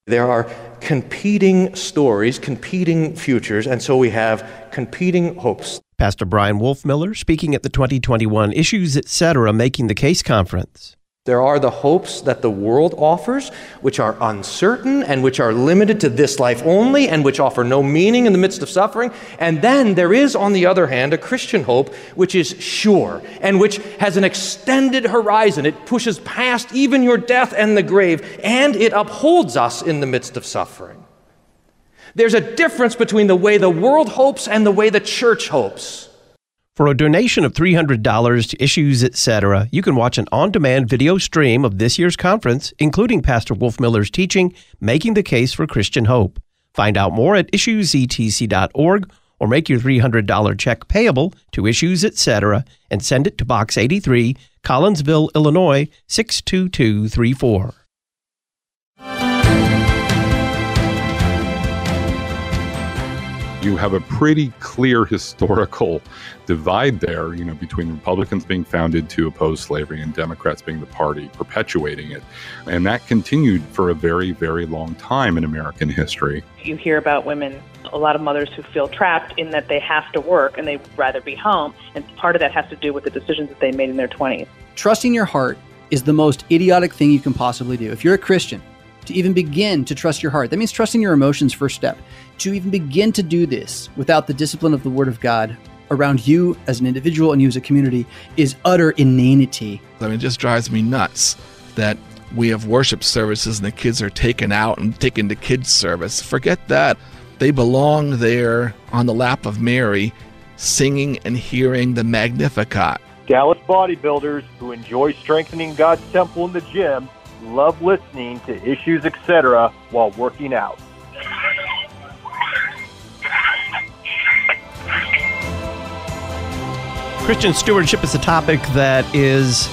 There are competing stories, competing futures, and so we have competing hopes. Pastor Brian Wolfmiller speaking at the 2021 Issues Etc. Making the Case Conference. There are the hopes that the world offers, which are uncertain and which are limited to this life only and which offer no meaning in the midst of suffering. And then there is, on the other hand, a Christian hope which is sure and which has an extended horizon. It pushes past even your death and the grave, and it upholds us in the midst of suffering. There's a difference between the way the world hopes and the way the church hopes. For a donation of $300 to Issues Etc., you can watch an on-demand video stream of this year's conference, including Pastor Wolfmiller's teaching, Making the Case for Christian Hope. Find out more at issuesetc.org or make your $300 check payable to Issues Etc. and send it to Box 83, Collinsville, Illinois, 62234. You have a pretty clear historical divide there, between Republicans being founded to oppose slavery and Democrats being the party perpetuating it. And that continued for a very, very long time in American history. You hear about women, a lot of mothers who feel trapped in that they have to work and they'd rather be home. And part of that has to do with the decisions that they made in their 20s. Trusting your heart is the most idiotic thing you can possibly do. If you're a Christian, to even begin to trust your heart, that means trusting your emotions first step. To even begin to do this without the discipline of the Word of God around you as an individual and you as a community is utter inanity. It just drives me nuts that we have worship services and the kids are taken out and taken to kids' service. Forget that. They belong there on the lap of Mary, singing and hearing the Magnificat. Dallas bodybuilders who enjoy strengthening God's temple in the gym love listening to Issues Etc. while working out. Christian stewardship is a topic that is,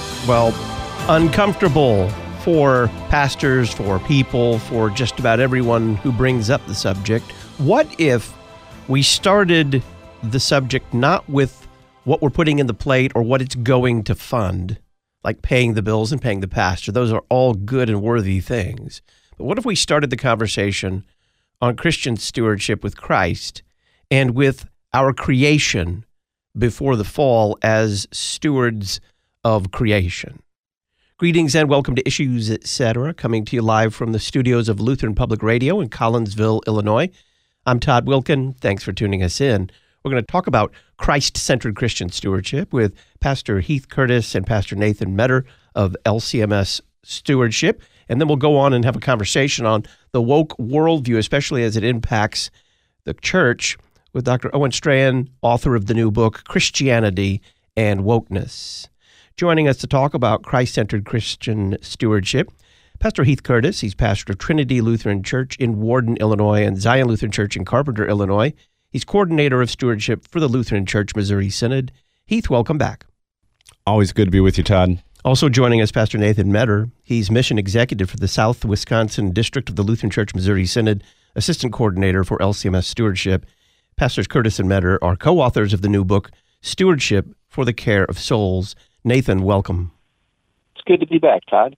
uncomfortable for pastors, for people, for just about everyone who brings up the subject. What if we started the subject not with what we're putting in the plate or what it's going to fund, like paying the bills and paying the pastor? Those are all good and worthy things. But what if we started the conversation on Christian stewardship with Christ and with our creation before the fall as stewards of creation? Greetings and welcome to Issues Etc., coming to you live from the studios of Lutheran Public Radio in Collinsville, Illinois. I'm Todd Wilken. Thanks for tuning us in. We're going to talk about Christ-centered Christian stewardship with Pastor Heath Curtis and Pastor Nathan Metter of LCMS Stewardship. And then we'll go on and have a conversation on the woke worldview, especially as it impacts the church, with Dr. Owen Strachan, author of the new book, Christianity and Wokeness. Joining us to talk about Christ-centered Christian stewardship, Pastor Heath Curtis. He's pastor of Trinity Lutheran Church in Warden, Illinois, and Zion Lutheran Church in Carpenter, Illinois. He's coordinator of stewardship for the Lutheran Church Missouri Synod. Heath, welcome back. Always good to be with you, Todd. Also joining us, Pastor Nathan Metter. He's mission executive for the South Wisconsin District of the Lutheran Church Missouri Synod, assistant coordinator for LCMS Stewardship. Pastors Curtis and Metter are co-authors of the new book, Stewardship for the Care of Souls. Nathan, welcome. It's good to be back, Todd.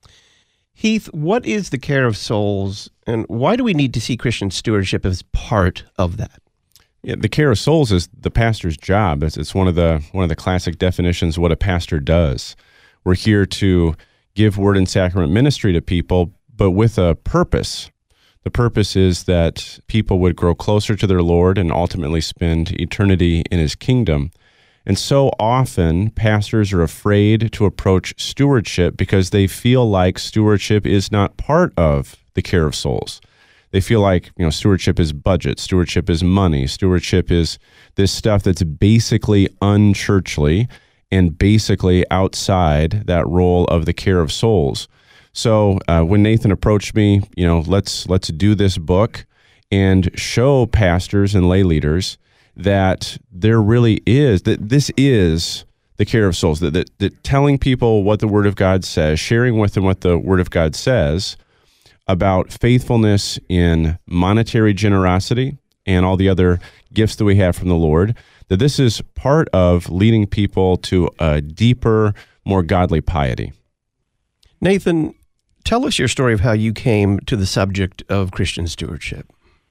Heath, what is the care of souls, and why do we need to see Christian stewardship as part of that? Yeah, the care of souls is the pastor's job. It's one of the classic definitions of what a pastor does. We're here to give word and sacrament ministry to people, but with a purpose. The purpose is that people would grow closer to their Lord and ultimately spend eternity in His kingdom. And so often, pastors are afraid to approach stewardship because they feel like stewardship is not part of the care of souls. They feel like, stewardship is budget, stewardship is money, stewardship is this stuff that's basically unchurchly and basically outside that role of the care of souls. So when Nathan approached me, let's do this book and show pastors and lay leaders that there really is, that this is the care of souls, that telling people what the Word of God says, sharing with them what the Word of God says about faithfulness in monetary generosity and all the other gifts that we have from the Lord, that this is part of leading people to a deeper, more godly piety. Nathan, Tell us your story of how you came to the subject of Christian stewardship.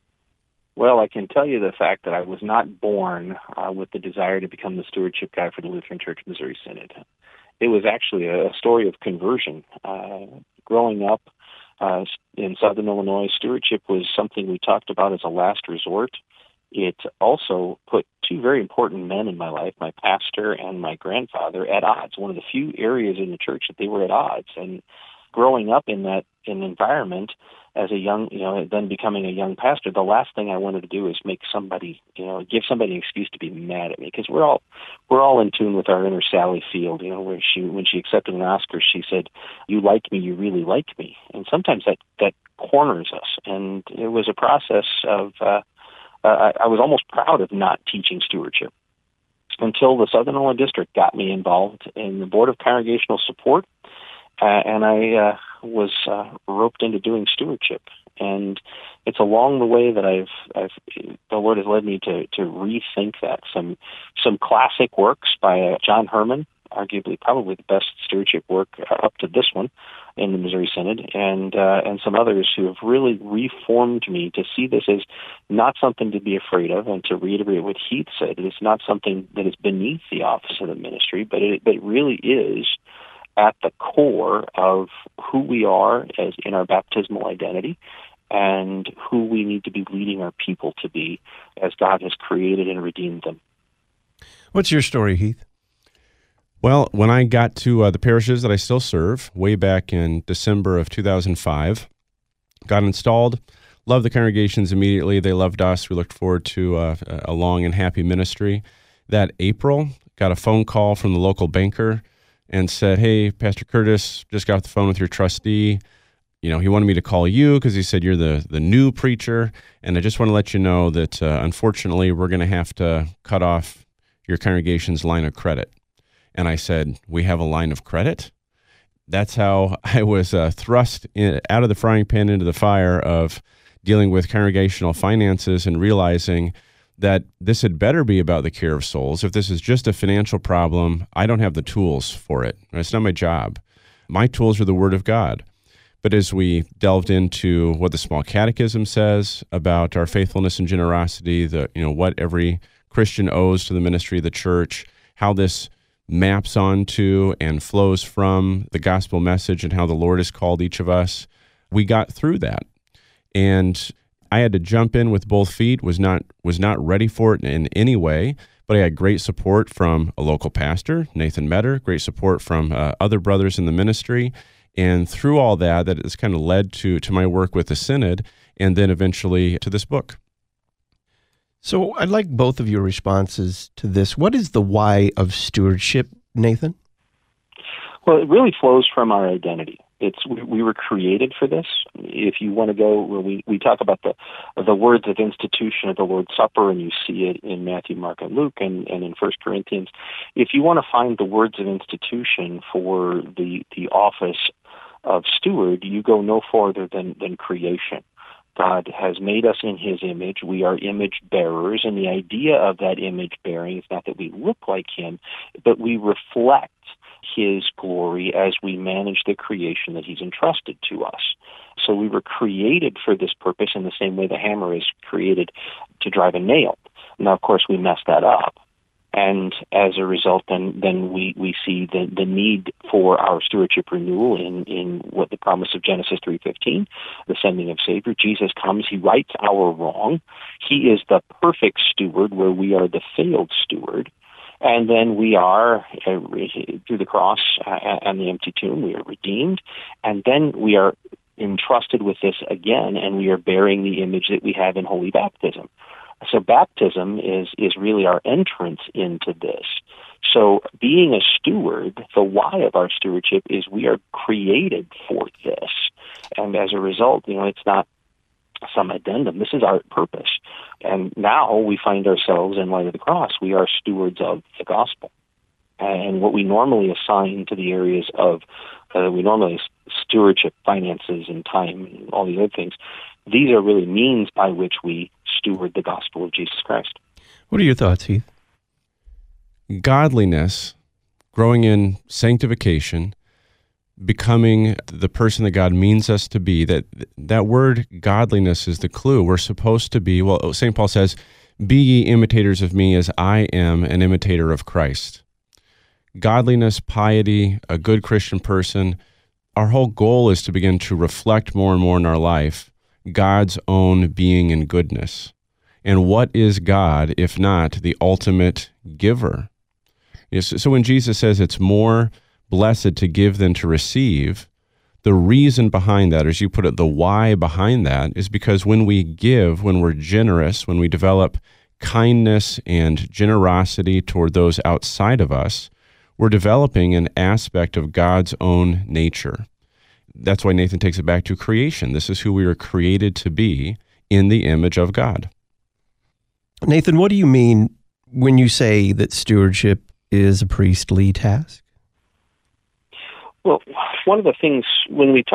Well, I can tell you the fact that I was not born with the desire to become the stewardship guy for the Lutheran Church Missouri Synod. It was actually a story of conversion. Growing up in Southern Illinois, stewardship was something we talked about as a last resort. It also put two very important men in my life, my pastor and my grandfather, at odds. One of the few areas in the church that they were at odds. And growing up in an environment as a young, then becoming a young pastor, the last thing I wanted to do is make somebody, give somebody an excuse to be mad at me, because we're all in tune with our inner Sally Field. Where when she accepted an Oscar, she said, "You like me, you really like me," and sometimes that corners us. And it was a process of I was almost proud of not teaching stewardship until the Southern Illinois District got me involved in the Board of Congregational Support. And I was roped into doing stewardship, and it's along the way that the Lord has led me to rethink that. Some classic works by John Herman, arguably probably the best stewardship work up to this one in the Missouri Synod, and some others who have really reformed me to see this as not something to be afraid of, and to reiterate what Heath said, it's not something that is beneath the office of the ministry, but it really is at the core of who we are as in our baptismal identity, and who we need to be leading our people to be as God has created and redeemed them. What's your story, Heath? Well, when I got to the parishes that I still serve, way back in December of 2005, got installed, loved the congregations immediately. They loved us. We looked forward to a long and happy ministry. That April, got a phone call from the local banker and said, "Hey, Pastor Curtis, just got off the phone with your trustee. He wanted me to call you because he said you're the new preacher, and I just want to let you know that unfortunately we're going to have to cut off your congregation's line of credit." And I said, "We have a line of credit?" That's how I was thrust out of the frying pan into the fire of dealing with congregational finances and realizing that this had better be about the care of souls. If this is just a financial problem, I don't have the tools for it. It's not my job. My tools are the Word of God. But as we delved into what the Small Catechism says about our faithfulness and generosity, what every Christian owes to the ministry of the church, how this maps onto and flows from the gospel message and how the Lord has called each of us, we got through that. And I had to jump in with both feet, was not ready for it in any way, but I had great support from a local pastor, Nathan Metter, great support from other brothers in the ministry, and through all that has kind of led to my work with the Synod, and then eventually to this book. So I'd like both of your responses to this. What is the why of stewardship, Nathan? Well, it really flows from our identity. We were created for this. If you want to go, we talk about the words of institution of the Lord's Supper, and you see it in Matthew, Mark, and Luke, and in 1 Corinthians. If you want to find the words of institution for the office of steward, you go no farther than creation. God has made us in His image. We are image bearers, and the idea of that image bearing is not that we look like Him, but we reflect His glory as we manage the creation that He's entrusted to us. So we were created for this purpose in the same way the hammer is created to drive a nail. Now, of course, we messed that up. And as a result, then we see the need for our stewardship renewal in what the promise of Genesis 3:15, the sending of Savior. Jesus comes, He rights our wrong. He is the perfect steward where we are the failed steward. And then we are, through the cross and the empty tomb, we are redeemed. And then we are entrusted with this again, and we are bearing the image that we have in holy baptism. So baptism is really our entrance into this. So being a steward, the why of our stewardship is we are created for this. And as a result, it's not some addendum. This is our purpose. And now we find ourselves, in light of the cross, we are stewards of the gospel. And what we normally assign to the areas of, stewardship, finances, and time, and all these other things, these are really means by which we steward the gospel of Jesus Christ. What are your thoughts, Heath? Godliness, growing in sanctification, becoming the person that God means us to be. That word godliness is the clue. We're supposed to be, well, St. Paul says, be ye imitators of me as I am an imitator of Christ. Godliness, piety, a good Christian person, our whole goal is to begin to reflect more and more in our life God's own being and goodness. And what is God if not the ultimate giver? Yes, so when Jesus says it's more blessed to give than to receive, the reason behind that, as you put it, the why behind that, is because when we give, when we're generous, when we develop kindness and generosity toward those outside of us, we're developing an aspect of God's own nature. That's why Nathan takes it back to creation. This is who we were created to be, in the image of God. Nathan, what do you mean when you say that stewardship is a priestly task? Well, one of the things when we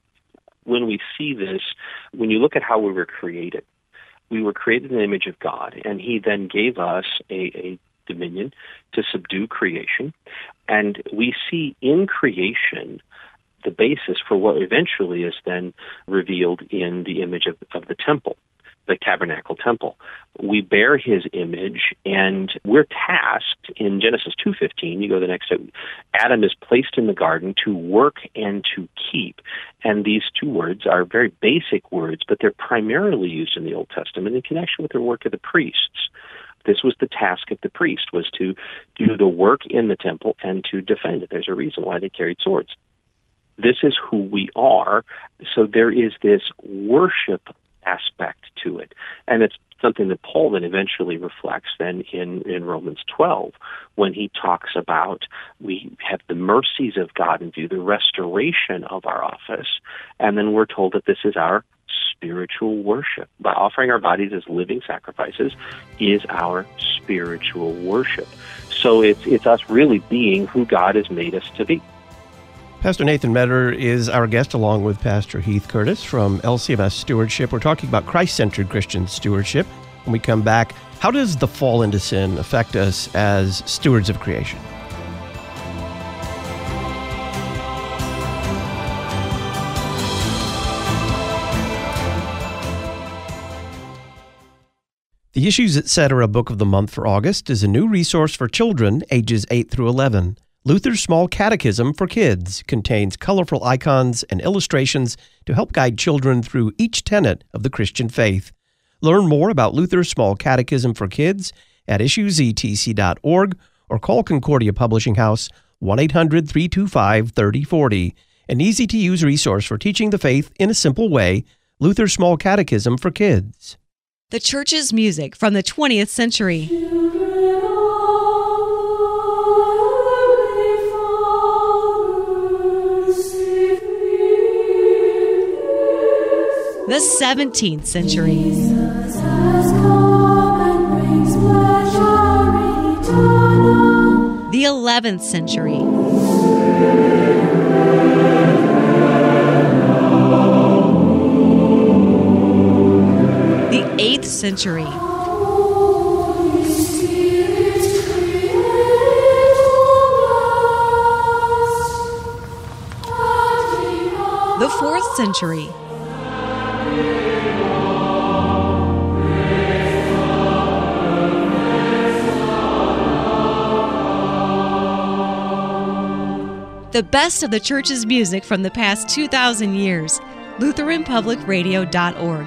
see this, when you look at how we were created in the image of God, and he then gave us a dominion to subdue creation. And we see in creation the basis for what eventually is then revealed in the image of the temple, the tabernacle temple. We bear his image, and we're tasked in Genesis 2:15, you go to the next step, Adam is placed in the garden to work and to keep. And these two words are very basic words, but they're primarily used in the Old Testament in connection with the work of the priests. This was the task of the priest, was to do the work in the temple and to defend it. There's a reason why they carried swords. This is who we are, so there is this worship aspect to it. And it's something that Paul then eventually reflects then in Romans 12, when he talks about we have the mercies of God in view, the restoration of our office, and then we're told that this is our spiritual worship. By offering our bodies as living sacrifices is our spiritual worship. So it's us really being who God has made us to be. Pastor Nathan Metter is our guest, along with Pastor Heath Curtis from LCMS Stewardship. We're talking about Christ-centered Christian stewardship. When we come back, how does the fall into sin affect us as stewards of creation? The Issues Etc. Book of the Month for August is a new resource for children ages 8 through 11. Luther's Small Catechism for Kids contains colorful icons and illustrations to help guide children through each tenet of the Christian faith. Learn more about Luther's Small Catechism for Kids at issuesetc.org or call Concordia Publishing House 1-800-325-3040. An easy-to-use resource for teaching the faith in a simple way, Luther's Small Catechism for Kids. The Church's music from the 20th century. The 17th century. The 11th century. The 8th century. The 4th century. The best of the Church's music from the past 2,000 years. LutheranPublicRadio.org.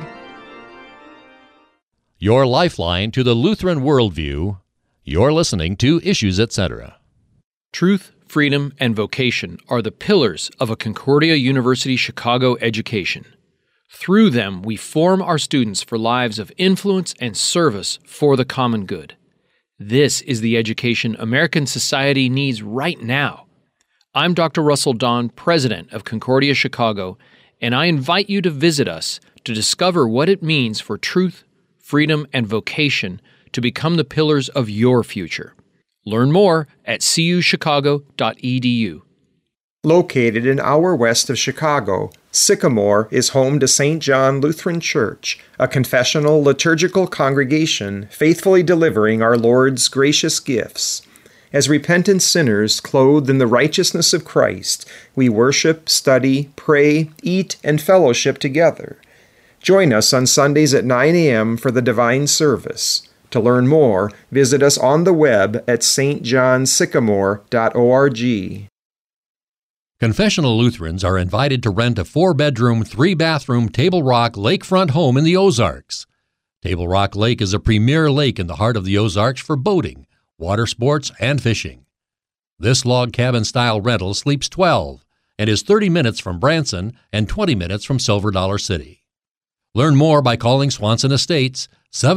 Your lifeline to the Lutheran worldview. You're listening to Issues Etc. Truth, freedom, and vocation are the pillars of a Concordia University Chicago education. Through them, we form our students for lives of influence and service for the common good. This is the education American society needs right now. I'm Dr. Russell Don, president of Concordia Chicago, and I invite you to visit us to discover what it means for truth, freedom, and vocation to become the pillars of your future. Learn more at cuchicago.edu. Located an hour west of Chicago, Sycamore is home to St. John Lutheran Church, a confessional liturgical congregation faithfully delivering our Lord's gracious gifts. As repentant sinners clothed in the righteousness of Christ, we worship, study, pray, eat, and fellowship together. Join us on Sundays at 9 a.m. for the divine service. To learn more, visit us on the web at stjohnsycamore.org. Confessional Lutherans are invited to rent a 4-bedroom, 3-bathroom Table Rock lakefront home in the Ozarks. Table Rock Lake is a premier lake in the heart of the Ozarks for boating, water sports, and fishing. This log cabin-style rental sleeps 12 and is 30 minutes from Branson and 20 minutes from Silver Dollar City. Learn more by calling Swanson Estates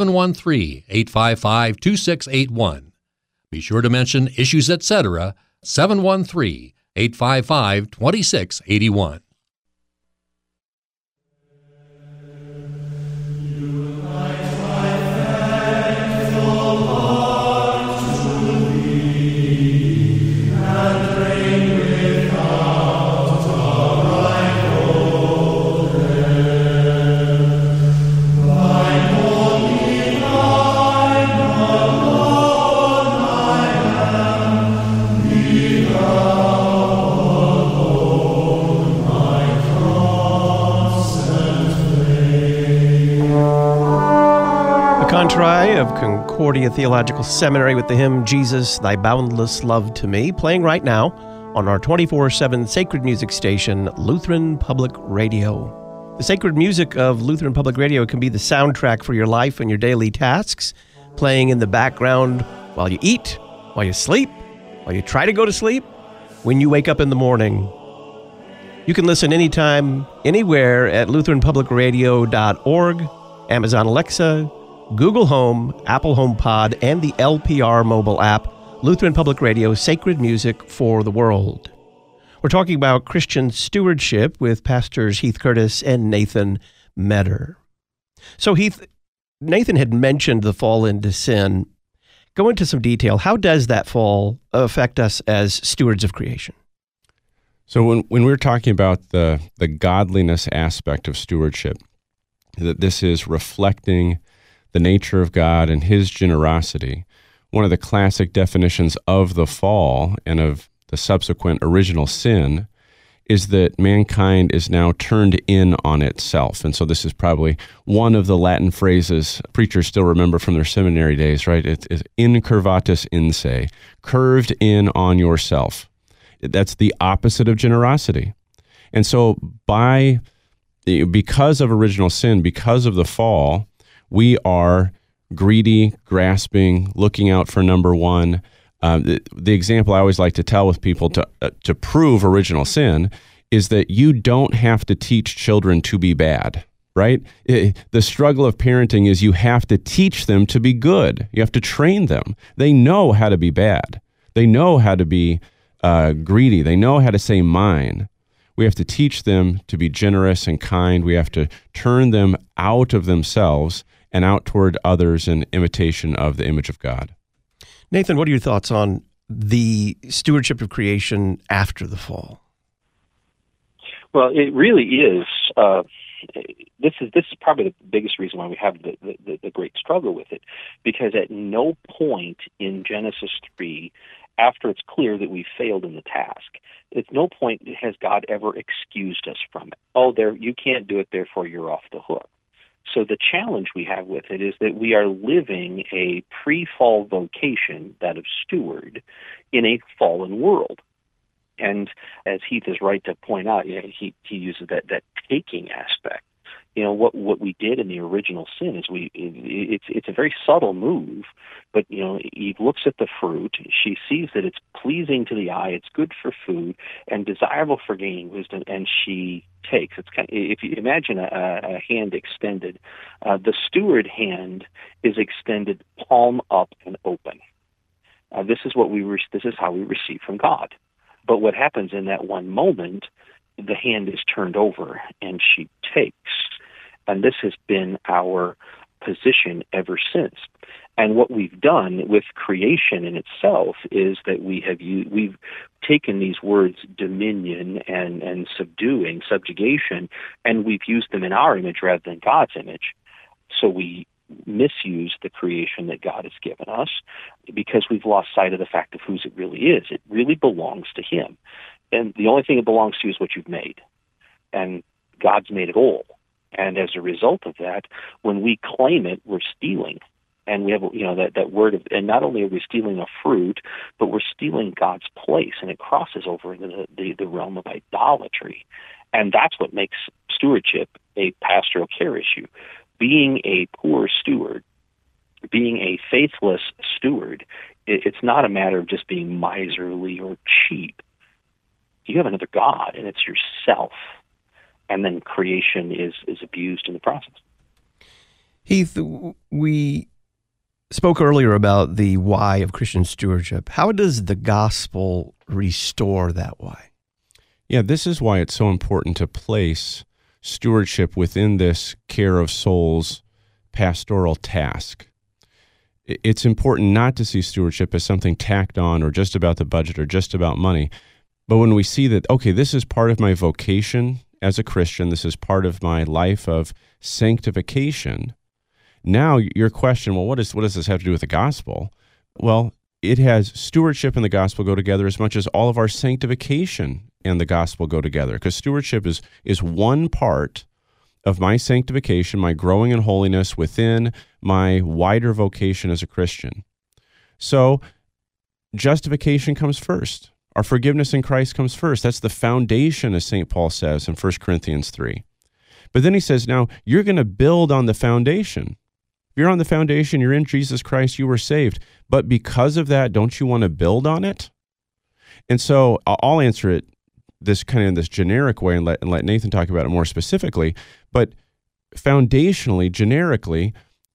713-855-2681. Be sure to mention Issues Etc. 713-855-2681. Contrai of Concordia Theological Seminary with the hymn Jesus, Thy Boundless Love to Me, playing right now on our 24/7 sacred music station, Lutheran Public Radio. The sacred music of Lutheran Public Radio can be the soundtrack for your life and your daily tasks, playing in the background while you eat, while you sleep, while you try to go to sleep, when you wake up in the morning. You can listen anytime, anywhere at LutheranPublicRadio.org, Amazon Alexa, Google Home, Apple HomePod, and the LPR mobile app, Lutheran Public Radio, sacred music for the world. We're talking about Christian stewardship with Pastors Heath Curtis and Nathan Metter. So Heath, Nathan had mentioned the fall into sin. Go into some detail. How does that fall affect us as stewards of creation? So when we're talking about the godliness aspect of stewardship, that this is reflecting the nature of God and His generosity, one of the classic definitions of the fall and of the subsequent original sin is that mankind is now turned in on itself. And so this is probably one of the Latin phrases preachers still remember from their seminary days, right? It's incurvatus in se, curved in on yourself. That's the opposite of generosity. And so because of original sin, because of the fall, we are greedy, grasping, looking out for number one. The example I always like to tell with people to prove original sin is that you don't have to teach children to be bad, right? The struggle of parenting is you have to teach them to be good. You have to train them. They know how to be bad. They know how to be greedy. They know how to say mine. We have to teach them to be generous and kind. We have to turn them out of themselves and out toward others in imitation of the image of God. Nathan, what are your thoughts on the stewardship of creation after the fall? Well, it really is. This is probably the biggest reason why we have the great struggle with it, because at no point in Genesis 3, after it's clear that we failed in the task, at no point has God ever excused us from it. Oh, you can't do it, therefore you're off the hook. So the challenge we have with it is that we are living a pre-fall vocation, that of steward, in a fallen world. And as Heath is right to point out, he uses that taking aspect. What we did in the original sin is it's a very subtle move, but Eve looks at the fruit, she sees that it's pleasing to the eye, it's good for food, and desirable for gaining wisdom, and she takes. It's kind of, if you imagine a hand extended, the steward hand is extended palm up and open. This is how we receive from God. But what happens in that one moment, the hand is turned over and she takes. And this has been our position ever since. And what we've done with creation in itself is that we've taken these words dominion and subjugation, and we've used them in our image rather than God's image. So we misuse the creation that God has given us because we've lost sight of the fact of whose it really is. It really belongs to Him. And the only thing it belongs to is what you've made. And God's made it all. And as a result of that, when we claim it, we're stealing. And we have, that word of, and not only are we stealing a fruit, but we're stealing God's place, and it crosses over into the realm of idolatry. And that's what makes stewardship a pastoral care issue. Being a poor steward, being a faithless steward, it's not a matter of just being miserly or cheap. You have another God, and it's yourself. And then creation is abused in the process. Heath, we spoke earlier about the why of Christian stewardship. How does the gospel restore that why? Yeah, this is why it's so important to place stewardship within this care of souls pastoral task. It's important not to see stewardship as something tacked on or just about the budget or just about money. But when we see that, okay, this is part of my vocation as a Christian, this is part of my life of sanctification. Now your question, well, what does this have to do with the gospel? Well, it has stewardship and the gospel go together as much as all of our sanctification and the gospel go together, because stewardship is one part of my sanctification, my growing in holiness within my wider vocation as a Christian. So justification comes first. Our forgiveness in Christ comes first. That's the foundation, as St. Paul says in 1 Corinthians 3. But then he says, now you're going to build on the foundation. If you're on the foundation, you're in Jesus Christ, you were saved. But because of that, don't you want to build on it? And so I'll answer it this kind of in this generic way and let Nathan talk about it more specifically. But foundationally, generically,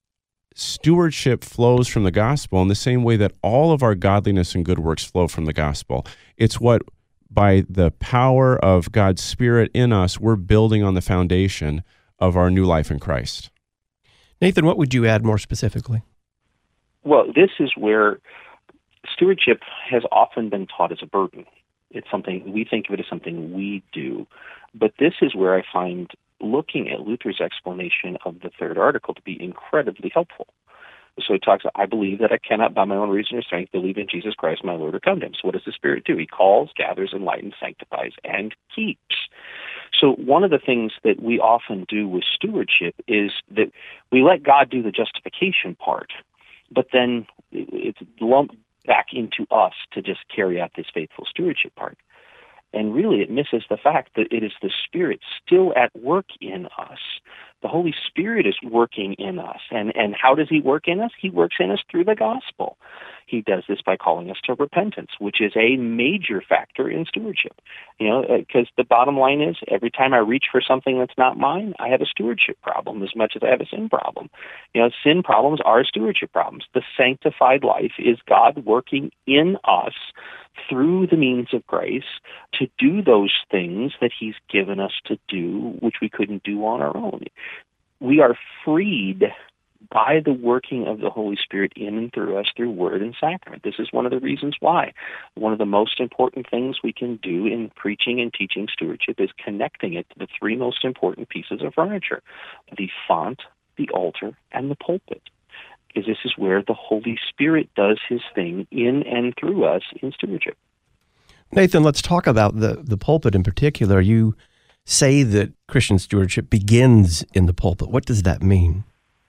stewardship flows from the gospel in the same way that all of our godliness and good works flow from the gospel. It's what, by the power of God's Spirit in us, we're building on the foundation of our new life in Christ. Nathan, what would you add more specifically? Well, this is where stewardship has often been taught as a burden. It's something, we think of it as something we do. But this is where I find looking at Luther's explanation of the third article to be incredibly helpful. So he talks, I believe that I cannot by my own reason or strength believe in Jesus Christ my Lord or come to him. So what does the Spirit do? He calls, gathers, enlightens, sanctifies, and keeps. So one of the things that we often do with stewardship is that we let God do the justification part, but then it's lumped back into us to just carry out this faithful stewardship part. And really, it misses the fact that it is the Spirit still at work in us. The Holy Spirit is working in us. And how does He work in us? He works in us through the gospel. He does this by calling us to repentance, which is a major factor in stewardship. Because the bottom line is, every time I reach for something that's not mine, I have a stewardship problem as much as I have a sin problem. Sin problems are stewardship problems. The sanctified life is God working in us through the means of grace to do those things that He's given us to do, which we couldn't do on our own. We are freed by the working of the Holy Spirit in and through us through word and sacrament. This is one of the reasons why one of the most important things we can do in preaching and teaching stewardship is connecting it to the three most important pieces of furniture: the font, the altar, and the pulpit. Because this is where the Holy Spirit does His thing in and through us in stewardship. Nathan, let's talk about the pulpit in particular. You say that Christian stewardship begins in the pulpit. What does that mean?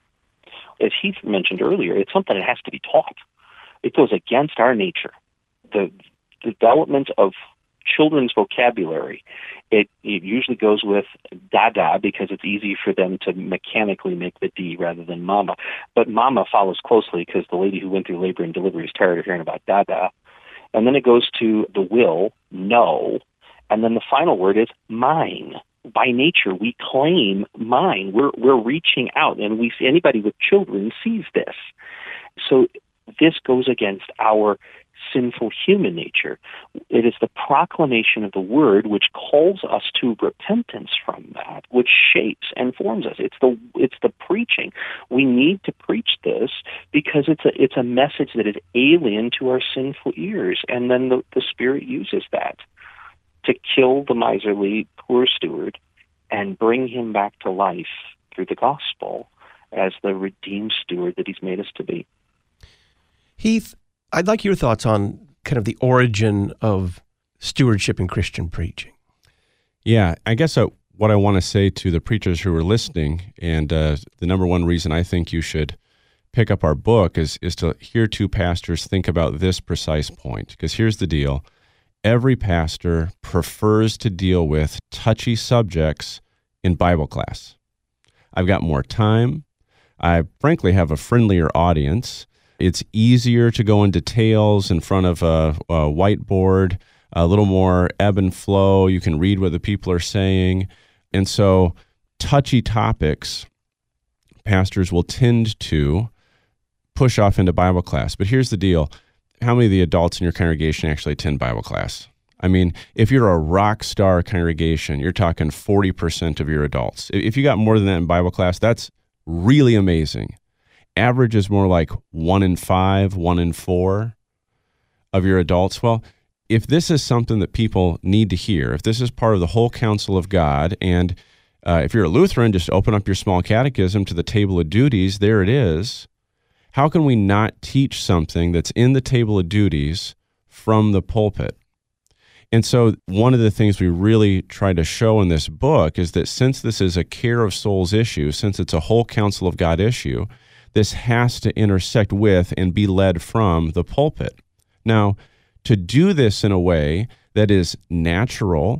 As Heath mentioned earlier, it's something that has to be taught. It goes against our nature. The development of children's vocabulary, it usually goes with dada because it's easy for them to mechanically make the D rather than mama. But mama follows closely because the lady who went through labor and delivery is tired of hearing about dada. And then it goes to the will, no. And then the final word is mine. By nature, we claim mine. We're reaching out, and we see anybody with children sees this. So this goes against our sinful human nature. It is the proclamation of the word which calls us to repentance from that, which shapes and forms us. It's the preaching. We need to preach this because it's a message that is alien to our sinful ears, and then the Spirit uses that to kill the miserly poor steward and bring him back to life through the gospel. as the redeemed steward that he's made us to be. Heath, I'd like your thoughts on kind of the origin of stewardship in Christian preaching. Yeah, I guess what I want to say to the preachers who are listening, and the number one reason I think you should pick up our book is to hear two pastors think about this precise point. Because here's the deal. Every pastor prefers to deal with touchy subjects in Bible class. I've got more time. I frankly have a friendlier audience. It's easier to go in details in front of a whiteboard, a little more ebb and flow. You can read what the people are saying. And so touchy topics, pastors will tend to push off into Bible class. But here's the deal. How many of the adults in your congregation actually attend Bible class? I mean, if you're a rock star congregation, you're talking 40% of your adults. If you got more than that in Bible class, that's really amazing. Average is more like 1 in 5, 1 in 4 of your adults. Well, if this is something that people need to hear, if this is part of the whole counsel of God, and if you're a Lutheran, just open up your small catechism to the table of duties, there it is. How can we not teach something that's in the table of duties from the pulpit? And so one of the things we really try to show in this book is that since this is a care of souls issue, since it's a whole counsel of God issue, this has to intersect with and be led from the pulpit. Now, to do this in a way that is natural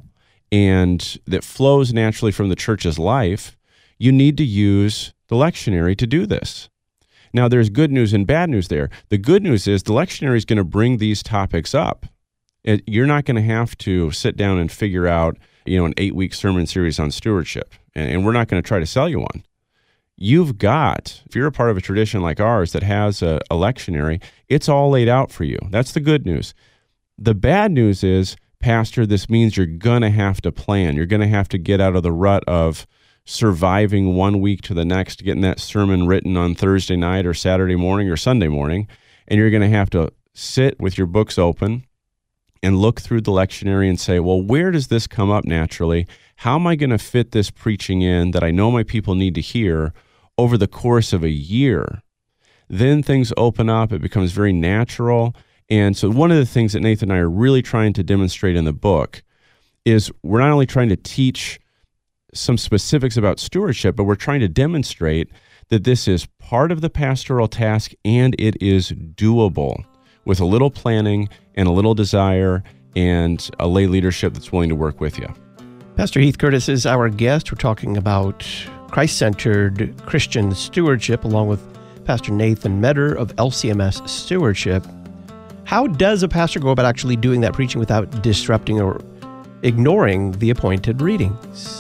and that flows naturally from the church's life, you need to use the lectionary to do this. Now, there's good news and bad news there. The good news is the lectionary is going to bring these topics up. You're not going to have to sit down and figure out, an 8-week sermon series on stewardship, and we're not going to try to sell you one. You've got, if you're a part of a tradition like ours that has a lectionary, it's all laid out for you. That's the good news. The bad news is, Pastor, this means you're going to have to plan. You're going to have to get out of the rut of surviving 1 week to the next, getting that sermon written on Thursday night or Saturday morning or Sunday morning, and you're going to have to sit with your books open and look through the lectionary and say, well, where does this come up naturally? How am I going to fit this preaching in that I know my people need to hear over the course of a year? Then things open up. It becomes very natural. And so one of the things that Nathan and I are really trying to demonstrate in the book is we're not only trying to teach some specifics about stewardship, but we're trying to demonstrate that this is part of the pastoral task and it is doable with a little planning and a little desire and a lay leadership that's willing to work with you. Pastor Heath Curtis is our guest. We're talking about Christ-centered Christian stewardship along with Pastor Nathan Meador of LCMS Stewardship. How does a pastor go about actually doing that preaching without disrupting or ignoring the appointed readings?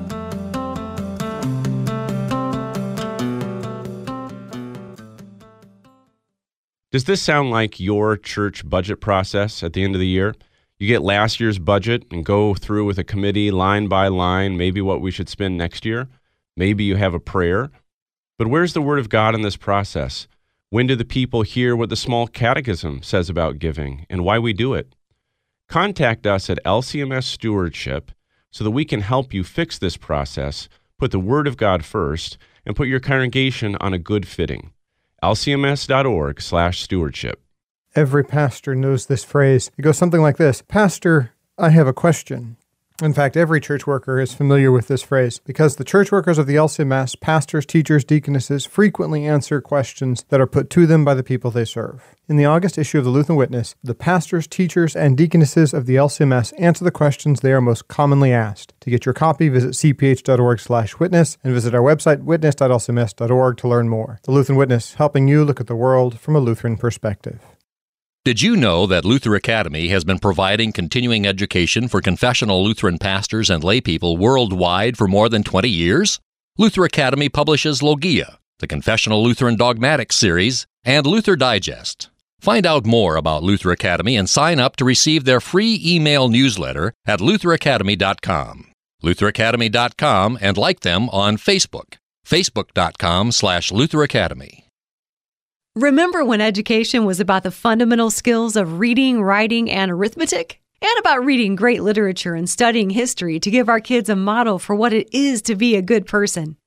Does this sound like your church budget process at the end of the year? You get last year's budget and go through with a committee line by line, maybe what we should spend next year. Maybe you have a prayer. But where's the Word of God in this process? When do the people hear what the small catechism says about giving and why we do it? Contact us at LCMS Stewardship so that we can help you fix this process, put the Word of God first, and put your congregation on a good footing. lcms.org/stewardship. Every pastor knows this phrase. It goes something like this: Pastor, I have a question. In fact, every church worker is familiar with this phrase because the church workers of the LCMS, pastors, teachers, deaconesses, frequently answer questions that are put to them by the people they serve. In the August issue of the Lutheran Witness, the pastors, teachers, and deaconesses of the LCMS answer the questions they are most commonly asked. To get your copy, visit cph.org/witness and visit our website, witness.lcms.org, to learn more. The Lutheran Witness, helping you look at the world from a Lutheran perspective. Did you know that Luther Academy has been providing continuing education for confessional Lutheran pastors and laypeople worldwide for more than 20 years? Luther Academy publishes Logia, the Confessional Lutheran Dogmatics series, and Luther Digest. Find out more about Luther Academy and sign up to receive their free email newsletter at lutheracademy.com. lutheracademy.com, and like them on Facebook, facebook.com/Luther Academy. Remember when education was about the fundamental skills of reading, writing, and arithmetic? And about reading great literature and studying history to give our kids a model for what it is to be a good person.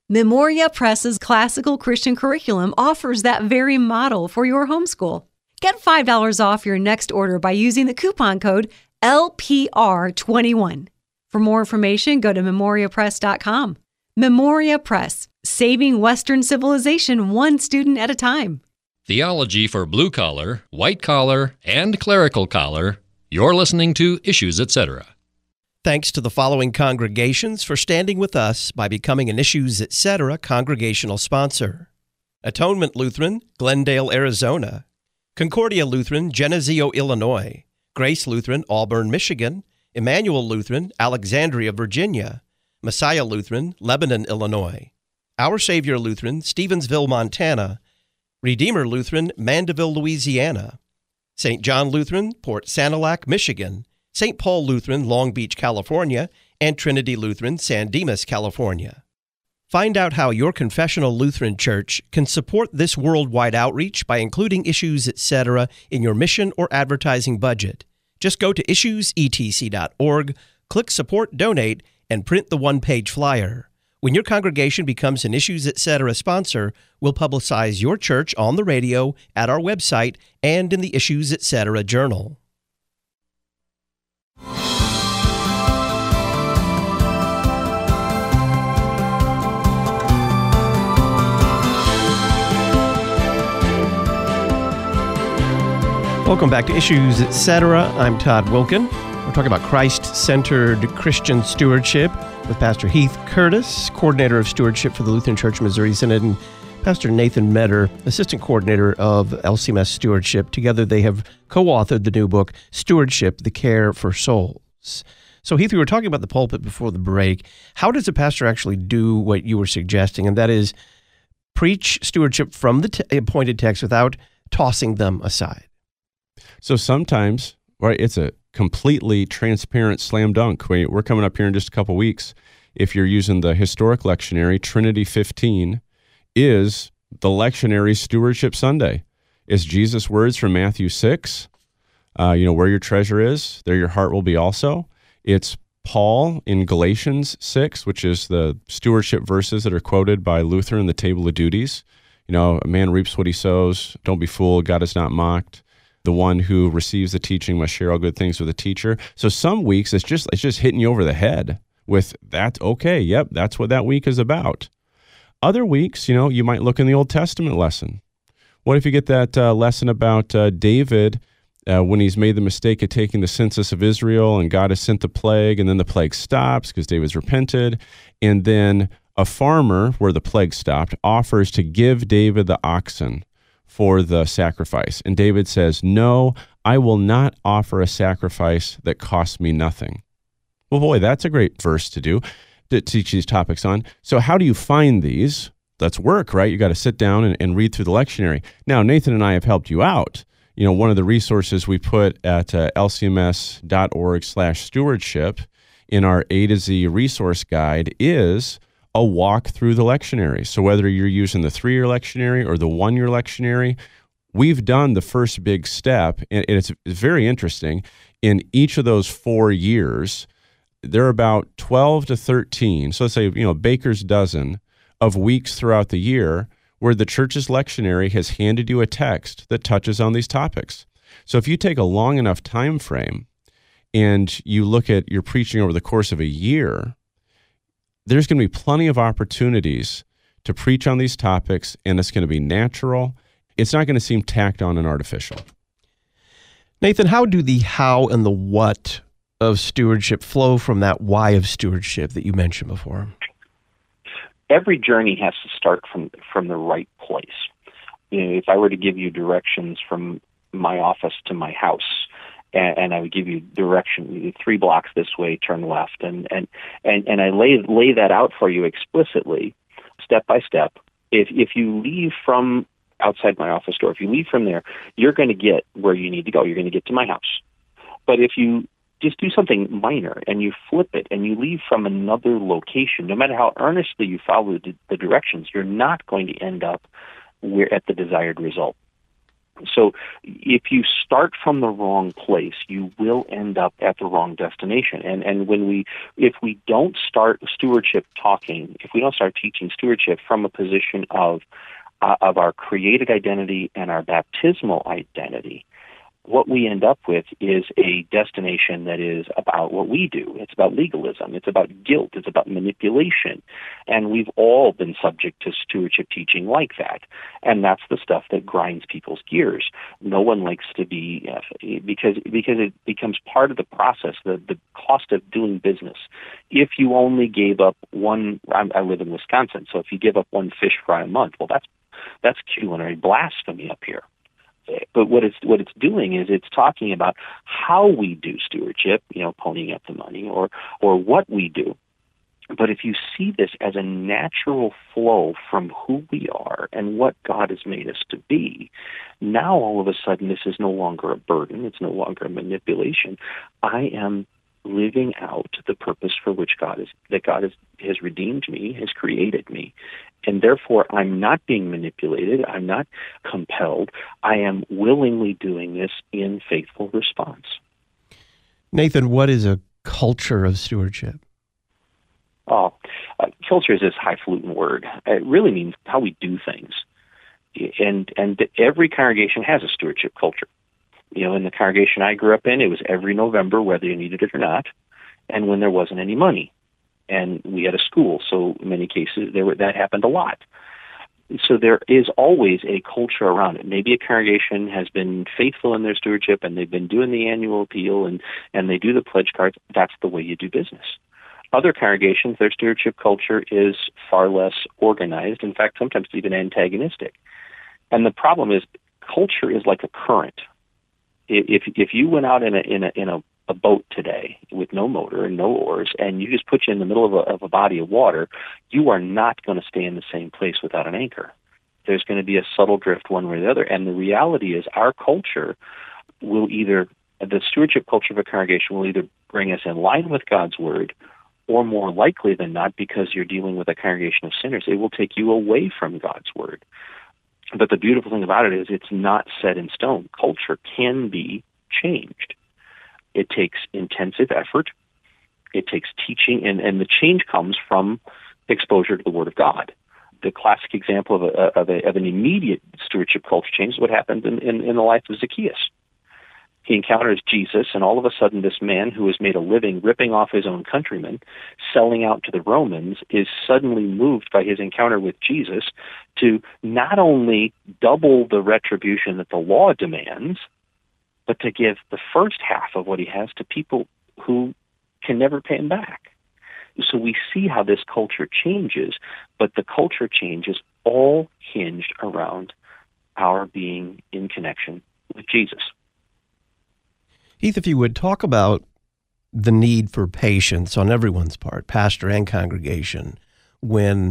Memoria Press's classical Christian curriculum offers that very model for your homeschool. Get $5 off your next order by using the coupon code LPR21. For more information, go to memoriapress.com. Memoria Press, saving Western civilization one student at a time. Theology for blue collar, white collar, and clerical collar. You're listening to Issues, Etc. Thanks to the following congregations for standing with us by becoming an Issues, Etc. congregational sponsor: Atonement Lutheran, Glendale, Arizona; Concordia Lutheran, Geneseo, Illinois; Grace Lutheran, Auburn, Michigan; Emmanuel Lutheran, Alexandria, Virginia; Messiah Lutheran, Lebanon, Illinois; Our Savior Lutheran, Stevensville, Montana; Redeemer Lutheran, Mandeville, Louisiana; St. John Lutheran, Port Sanilac, Michigan; St. Paul Lutheran, Long Beach, California; and Trinity Lutheran, San Dimas, California. Find out how your confessional Lutheran church can support this worldwide outreach by including Issues, Etc. in your mission or advertising budget. Just go to issuesetc.org, click Support Donate, and print the one-page flyer. When your congregation becomes an Issues, Etc. sponsor, we'll publicize your church on the radio, at our website, and in the Issues, Etc. journal. Welcome back to Issues, Etc. I'm Todd Wilkin. We're talking about Christ-centered Christian stewardship with Pastor Heath Curtis, coordinator of stewardship for the Lutheran Church Missouri Synod, and Pastor Nathan Metter, assistant coordinator of LCMS Stewardship. Together they have co-authored the new book, Stewardship, The Care for Souls. So Heath, we were talking about the pulpit before the break. How does a pastor actually do what you were suggesting, and that is preach stewardship from the appointed text without tossing them aside? So sometimes, right, it's a completely transparent slam dunk. We're coming up here in just a couple weeks. If you're using the historic lectionary, Trinity 15 is the lectionary Stewardship Sunday. It's Jesus' words from Matthew 6. Where your treasure is, there your heart will be also. It's Paul in Galatians 6, which is the stewardship verses that are quoted by Luther in the Table of Duties. A man reaps what he sows. Don't be fooled. God is not mocked. The one who receives the teaching must share all good things with the teacher. So some weeks it's just hitting you over the head with that. Okay, yep, that's what that week is about. Other weeks, you might look in the Old Testament lesson. What if you get that lesson about David when he's made the mistake of taking the census of Israel and God has sent the plague, and then the plague stops because David's repented, and then a farmer, where the plague stopped, offers to give David the oxen for the sacrifice. And David says, "No, I will not offer a sacrifice that costs me nothing." Well, boy, that's a great verse to teach these topics on. So how do you find these? That's work, right? You got to sit down and read through the lectionary. Now, Nathan and I have helped you out. One of the resources we put at lcms.org/stewardship in our A to Z resource guide is a walk through the lectionary. So whether you're using the 3-year lectionary or the 1-year lectionary, we've done the first big step, and it's very interesting. In each of those 4 years, there are about 12 to 13, so let's say, baker's dozen of weeks throughout the year where the church's lectionary has handed you a text that touches on these topics. So if you take a long enough time frame and you look at your preaching over the course of a year, there's going to be plenty of opportunities to preach on these topics, and it's going to be natural. It's not going to seem tacked on and artificial. Nathan, how do the how and the what of stewardship flow from that why of stewardship that you mentioned before? Every journey has to start from the right place. If I were to give you directions from my office to my house, and I would give you direction, 3 blocks this way, turn left, and I lay that out for you explicitly, step by step. If you leave from outside my office door, if you leave from there, you're going to get where you need to go. You're going to get to my house. But if you just do something minor and you flip it and you leave from another location, no matter how earnestly you follow the directions, you're not going to end up at the desired result. So if you start from the wrong place, you will end up at the wrong destination. And if we don't start stewardship talking, if we don't start teaching stewardship from a position of our created identity and our baptismal identity, what we end up with is a destination that is about what we do. It's about legalism. It's about guilt. It's about manipulation. And we've all been subject to stewardship teaching like that. And that's the stuff that grinds people's gears. No one likes to be, because it becomes part of the process, the cost of doing business. If you only gave up one, I live in Wisconsin, so if you give up one fish fry a month, well, that's culinary blasphemy up here. But what it's doing is it's talking about how we do stewardship, ponying up the money, or what we do. But if you see this as a natural flow from who we are and what God has made us to be, now all of a sudden this is no longer a burden. It's no longer a manipulation. I am living out the purpose for which God has redeemed me, has created me. And therefore, I'm not being manipulated. I'm not compelled. I am willingly doing this in faithful response. Nathan, what is a culture of stewardship? Culture is this highfalutin word. It really means how we do things. And every congregation has a stewardship culture. In the congregation I grew up in, it was every November, whether you needed it or not, and when there wasn't any money. And we had a school, so in many cases that happened a lot. So there is always a culture around it. Maybe a congregation has been faithful in their stewardship, and they've been doing the annual appeal, and they do the pledge cards. That's the way you do business. Other congregations, their stewardship culture is far less organized. In fact, sometimes even antagonistic. And the problem is, culture is like a current. If you went out in a boat today with no motor and no oars, and you just put you in the middle of a body of water, you are not going to stay in the same place without an anchor. There's going to be a subtle drift one way or the other. And the reality is our culture will the stewardship culture of a congregation will either bring us in line with God's word, or more likely than not, because you're dealing with a congregation of sinners, it will take you away from God's word. But the beautiful thing about it is it's not set in stone. Culture can be changed. It takes intensive effort. It takes teaching, and the change comes from exposure to the Word of God. The classic example of an immediate stewardship culture change is what happened in the life of Zacchaeus. He encounters Jesus, and all of a sudden this man who has made a living ripping off his own countrymen, selling out to the Romans, is suddenly moved by his encounter with Jesus to not only double the retribution that the law demands, but to give the first half of what he has to people who can never pay him back. So we see how this culture changes, but the culture change is all hinged around our being in connection with Jesus. Heath, if you would talk about the need for patience on everyone's part, pastor and congregation, when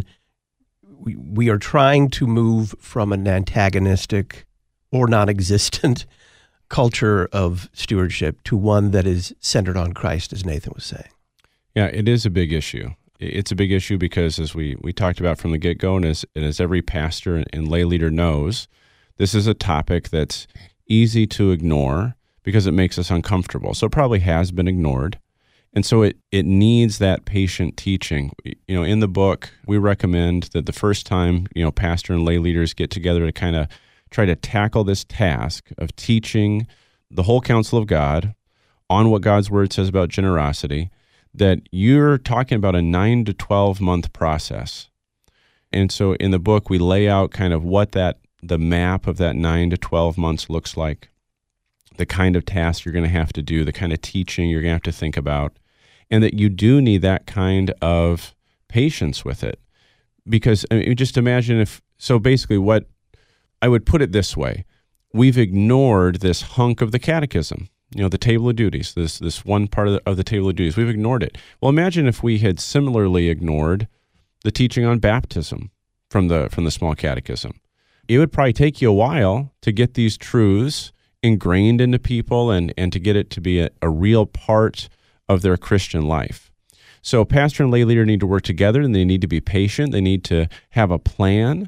we are trying to move from an antagonistic or non-existent culture of stewardship to one that is centered on Christ, as Nathan was saying. Yeah, it is a big issue. It's a big issue because, as we talked about from the get-go, and as every pastor and lay leader knows, this is a topic that's easy to ignore because it makes us uncomfortable. So it probably has been ignored. And so it needs that patient teaching. In the book, we recommend that the first time, pastor and lay leaders get together to kind of try to tackle this task of teaching the whole counsel of God on what God's word says about generosity, that you're talking about a 9 to 12 month process. And so in the book, we lay out kind of what the map of that 9 to 12 months looks like, the kind of tasks you're going to have to do, the kind of teaching you're going to have to think about, and that you do need that kind of patience with it. Because just imagine basically what I would put it this way: we've ignored this hunk of the catechism, the table of duties, this one part of the table of duties. We've ignored it. Well, imagine if we had similarly ignored the teaching on baptism from the small catechism. It would probably take you a while to get these truths ingrained into people and to get it to be a real part of their Christian life. So pastor and lay leader need to work together, and they need to be patient. They need to have a plan.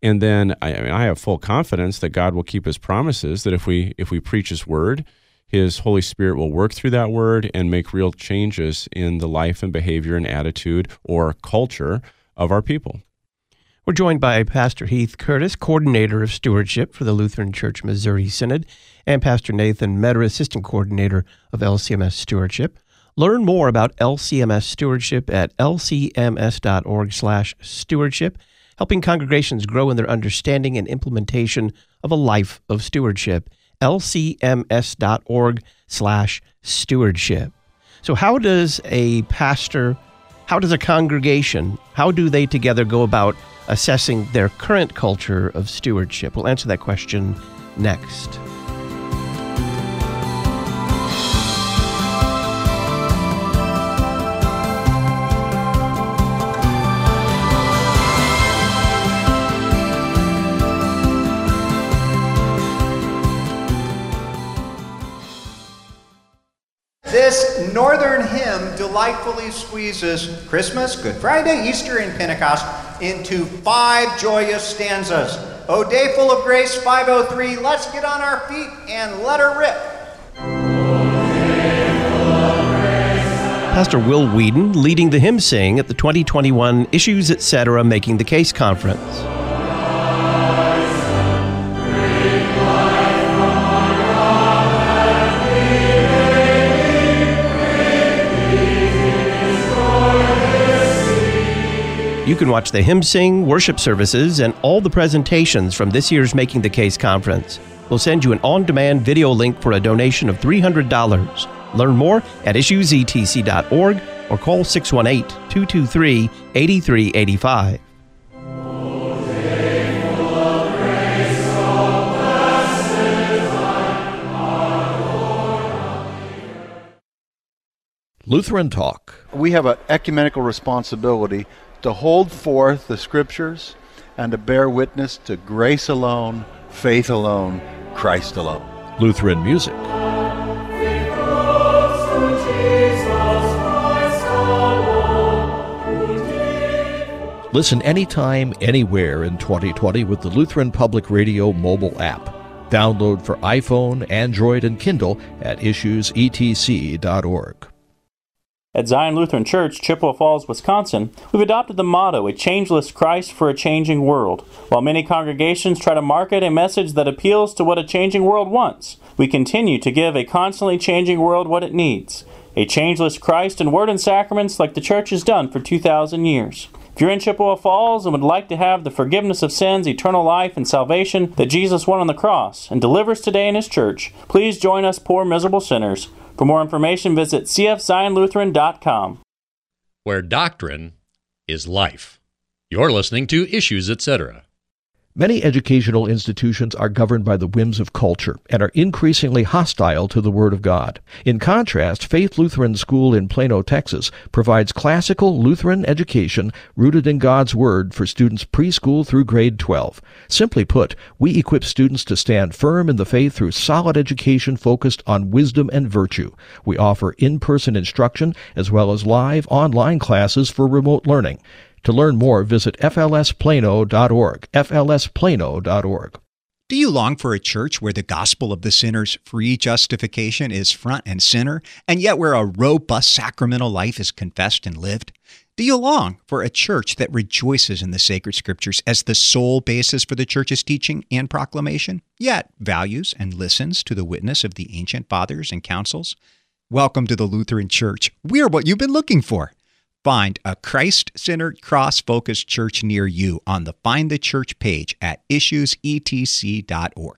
And then I have full confidence that God will keep his promises, that if we preach his word, his Holy Spirit will work through that word and make real changes in the life and behavior and attitude or culture of our people. We're joined by Pastor Heath Curtis, Coordinator of Stewardship for the Lutheran Church Missouri Synod, and Pastor Nathan Metter, Assistant Coordinator of LCMS Stewardship. Learn more about LCMS Stewardship at lcms.org/stewardship, helping congregations grow in their understanding and implementation of a life of stewardship. lcms.org/stewardship. So how does a pastor, how does a congregation, how do they together go about assessing their current culture of stewardship? We'll answer that question next. This northern hymn delightfully squeezes Christmas, Good Friday, Easter, and Pentecost into 5 joyous stanzas. O day full of grace, 503, let's get on our feet and let her rip. Pastor Will Whedon leading the hymn sing at the 2021 Issues Etc. Making the Case Conference. You can watch the hymn sing, worship services, and all the presentations from this year's Making the Case Conference. We'll send you an on-demand video link for a donation of $300. Learn more at issuesetc.org or call 618-223-8385. Lutheran Talk. We have an ecumenical responsibility to hold forth the Scriptures and to bear witness to grace alone, faith alone, Christ alone. Lutheran music. Listen anytime, anywhere in 2020 with the Lutheran Public Radio mobile app. Download for iPhone, Android, and Kindle at issuesetc.org. At Zion Lutheran Church, Chippewa Falls, Wisconsin, we've adopted the motto, a changeless Christ for a changing world. While many congregations try to market a message that appeals to what a changing world wants, we continue to give a constantly changing world what it needs. A changeless Christ in word and sacraments like the Church has done for 2,000 years. If you're in Chippewa Falls and would like to have the forgiveness of sins, eternal life, and salvation that Jesus won on the cross and delivers today in His Church, please join us poor miserable sinners. For more information, visit cfzionlutheran.com. Where doctrine is life. You're listening to Issues Etc. Many educational institutions are governed by the whims of culture and are increasingly hostile to the Word of God. In contrast, Faith Lutheran School in Plano, Texas, provides classical Lutheran education rooted in God's Word for students preschool through grade 12. Simply put, we equip students to stand firm in the faith through solid education focused on wisdom and virtue. We offer in-person instruction as well as live online classes for remote learning. To learn more, visit flsplano.org, flsplano.org. Do you long for a church where the gospel of the sinner's free justification is front and center, and yet where a robust sacramental life is confessed and lived? Do you long for a church that rejoices in the sacred scriptures as the sole basis for the church's teaching and proclamation, yet values and listens to the witness of the ancient fathers and councils? Welcome to the Lutheran Church. We're what you've been looking for. Find a Christ-centered, cross-focused church near you on the Find the Church page at issuesetc.org.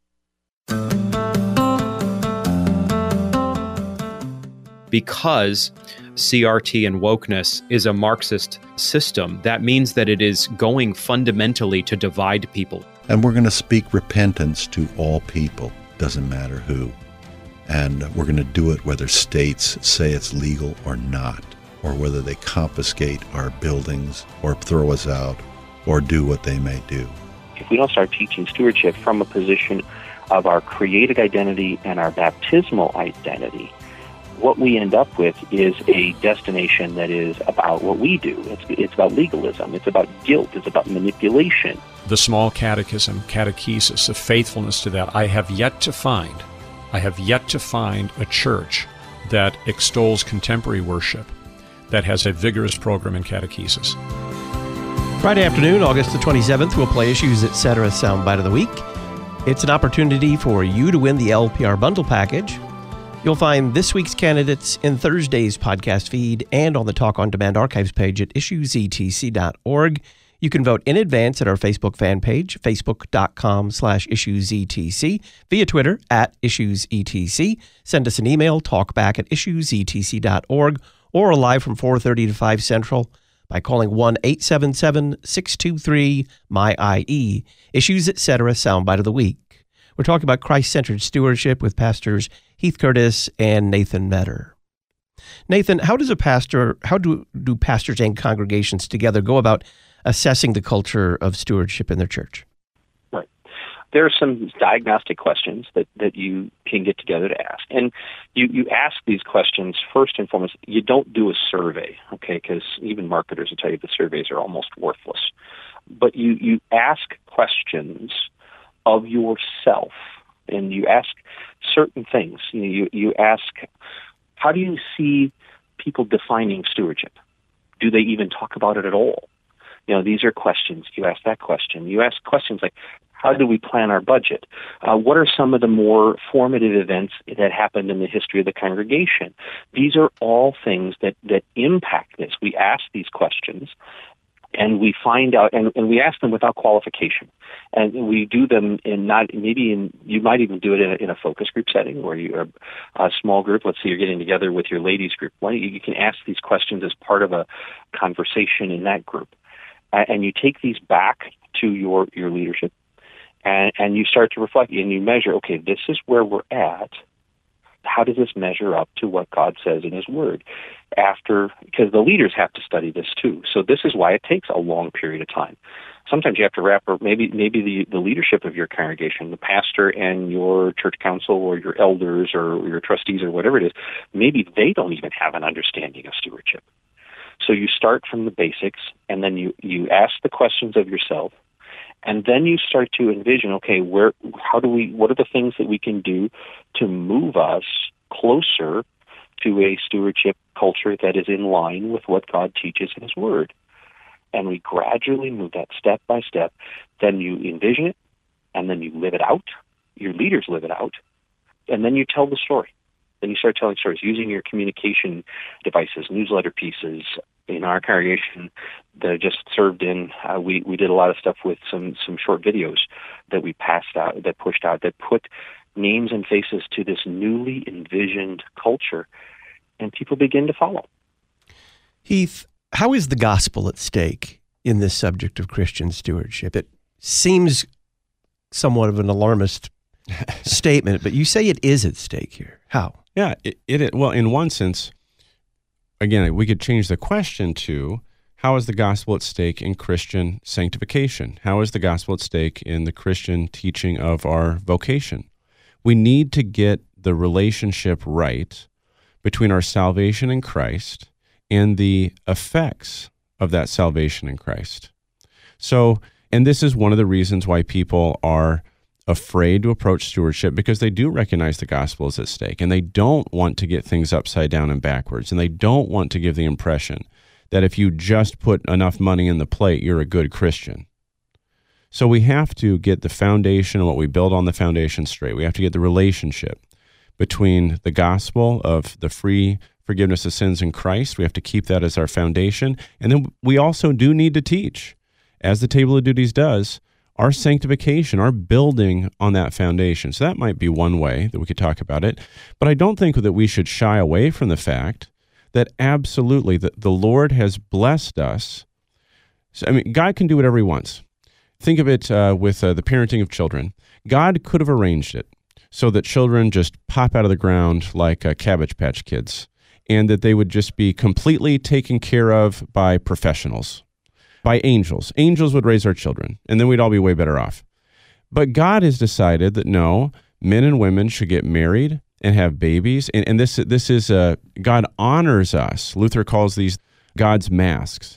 Because CRT and wokeness is a Marxist system, that means that it is going fundamentally to divide people. And we're going to speak repentance to all people, doesn't matter who. And we're going to do it whether states say it's legal or not, or whether they confiscate our buildings or throw us out or do what they may do. If we don't start teaching stewardship from a position of our created identity and our baptismal identity, what we end up with is a destination that is about what we do. It's about legalism. It's about guilt. It's about manipulation. the small catechism, catechesis, the faithfulness to that, I have yet to find a church that extols contemporary worship that has a vigorous program in catechesis. Friday afternoon, August the 27th, we'll play Issues Etc. Soundbite of the Week. It's an opportunity for you to win the LPR Bundle Package. You'll find this week's candidates in Thursday's podcast feed and on the Talk On Demand archives page at issuesetc.org. You can vote in advance at our Facebook fan page, facebook.com/issuesetc, via Twitter @issuesetc. Send us an email, talkback@issuesetc.org, or live from 4:30 to 5 Central by calling 1-877-623-MY-IE. Issues Etc. Soundbite of the Week. We're talking about Christ-centered stewardship with pastors Heath Curtis and Nathan Metter. Nathan, how do pastors and congregations together go about assessing the culture of stewardship in their church? Right. There are some diagnostic questions that you can get together to ask. And you ask these questions first and foremost. You don't do a survey, okay, because even marketers will tell you the surveys are almost worthless. But you ask questions of yourself, and you ask certain things. You ask, how do you see people defining stewardship? Do they even talk about it at all? These are questions. You ask that question. You ask questions like, how do we plan our budget? What are some of the more formative events that happened in the history of the congregation? These are all things that impact this. We ask these questions, and we find out, and we ask them without qualification. And we do them you might even do it in a focus group setting where you're a small group. Let's say you're getting together with your ladies group. You can ask these questions as part of a conversation in that group. And you take these back to your leadership, and you start to reflect, and you measure, okay, this is where we're at. How does this measure up to what God says in His Word? Because the leaders have to study this too. So this is why it takes a long period of time. Sometimes you have to maybe the leadership of your congregation, the pastor and your church council or your elders or your trustees or whatever it is, maybe they don't even have an understanding of stewardship. So you start from the basics, and then you ask the questions of yourself, and then you start to envision, okay, what are the things that we can do to move us closer to a stewardship culture that is in line with what God teaches in His Word? And we gradually move that step by step. Then you envision it, and then you live it out. Your leaders live it out, and then you tell the story. Then you start telling stories using your communication devices, newsletter pieces. In our congregation that I just served in, we did a lot of stuff with some short videos that we pushed out, that put names and faces to this newly envisioned culture, and people begin to follow. Heath, how is the gospel at stake in this subject of Christian stewardship? It seems somewhat of an alarmist statement, but you say it is at stake here. How? Yeah, well, in one sense, again, we could change the question to, how is the gospel at stake in Christian sanctification? How is the gospel at stake in the Christian teaching of our vocation? We need to get the relationship right between our salvation in Christ and the effects of that salvation in Christ. So, and this is one of the reasons why people are afraid to approach stewardship, because they do recognize the gospel is at stake, and they don't want to get things upside down and backwards, and they don't want to give the impression that if you just put enough money in the plate, you're a good Christian. So we have to get the foundation and what we build on the foundation straight. We have to get the relationship between the gospel of the free forgiveness of sins in Christ. We have to keep that as our foundation. And then we also do need to teach, as the Table of Duties does, our sanctification, our building on that foundation. So that might be one way that we could talk about it. But I don't think that we should shy away from the fact that absolutely the Lord has blessed us. So, I mean, God can do whatever He wants. Think of it with the parenting of children. God could have arranged it so that children just pop out of the ground like Cabbage Patch Kids, and that they would just be completely taken care of by professionals, by angels. Angels would raise our children, and then we'd all be way better off. But God has decided that no, men and women should get married and have babies, and this is God honors us. Luther calls these God's masks.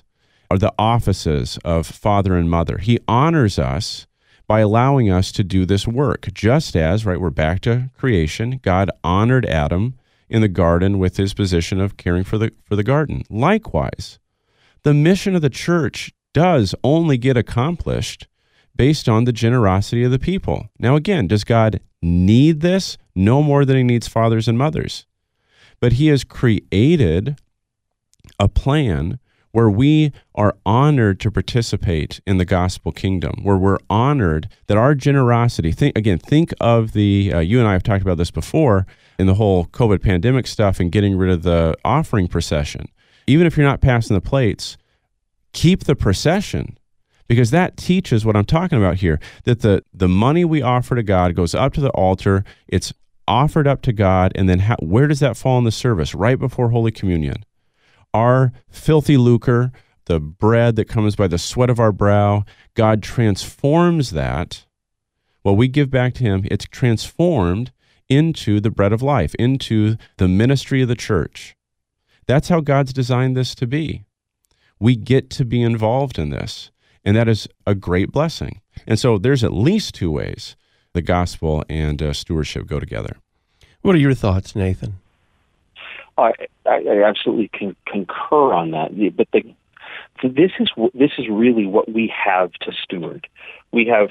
are the offices of father and mother. He honors us by allowing us to do this work, just as, right, we're back to creation. God honored Adam in the garden with his position of caring for the garden. Likewise, the mission of the church does only get accomplished based on the generosity of the people. Now, again, does God need this? No more than he needs fathers and mothers. But he has created a plan where we are honored to participate in the gospel kingdom, where we're honored that our generosity, think of the, you and I have talked about this before, in the whole COVID pandemic stuff and getting rid of the offering procession. Even if you're not passing the plates, keep the procession, because that teaches what I'm talking about here, that the money we offer to God goes up to the altar, it's offered up to God, and then where does that fall in the service? Right before Holy Communion. Our filthy lucre, the bread that comes by the sweat of our brow, God transforms that. What we give back to him, it's transformed into the bread of life, into the ministry of the church. That's how God's designed this to be. We get to be involved in this, and that is a great blessing. And so there's at least two ways the gospel and stewardship go together. What are your thoughts, Nathan? I absolutely concur on that. But this is really what we have to steward. We have,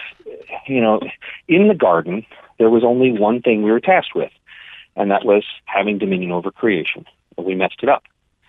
in the garden, there was only one thing we were tasked with, and that was having dominion over creation. And we messed it up.